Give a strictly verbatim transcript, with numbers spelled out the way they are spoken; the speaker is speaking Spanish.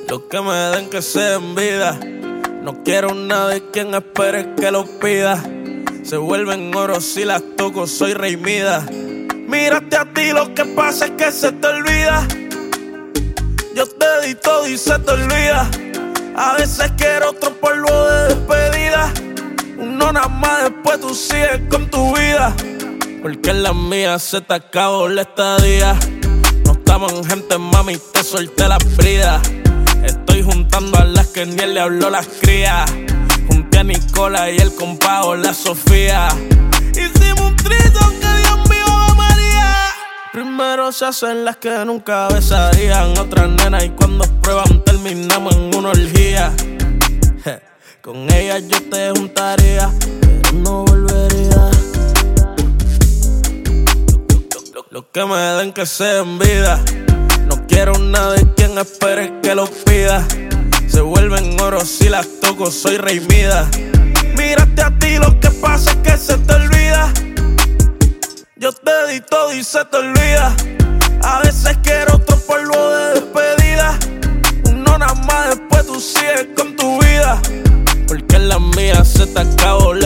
Lo que me den que sea en vida. No quiero nada de quien espere que lo pida. Se vuelven oro si las toco, soy rey Mida. Mírate a ti, lo que pasa es que se te olvida. Yo te di todo y se te olvida. A veces quiero otro polvo de despedida. Uno nada más, después tú sigues con tu vida. Porque en la mía se te acabó la estadía. No estamos en gente, mami, te solté la brida. Estoy juntando a las que ni él le habló las crías. Junté a Nicola y el compa la Sofía. Hicimos un trito que Dios mío amaría. Primero se hacen las que nunca besarían otras nenas, y cuando prueban terminamos en una orgía. Je, con ellas yo te juntaría, pero no volvería. Lo, lo, lo que me den que sea en vida. No quiero nada de quien espere que lo pida. Se vuelven oro si las toco, soy rey Mida. Mírate a ti, lo que pasa es que se te olvida. Yo te di todo y se te olvida. A veces quiero otro polvo de despedida. Uno nada más, después tú sigues con tu vida. Porque en la mía se te acabó la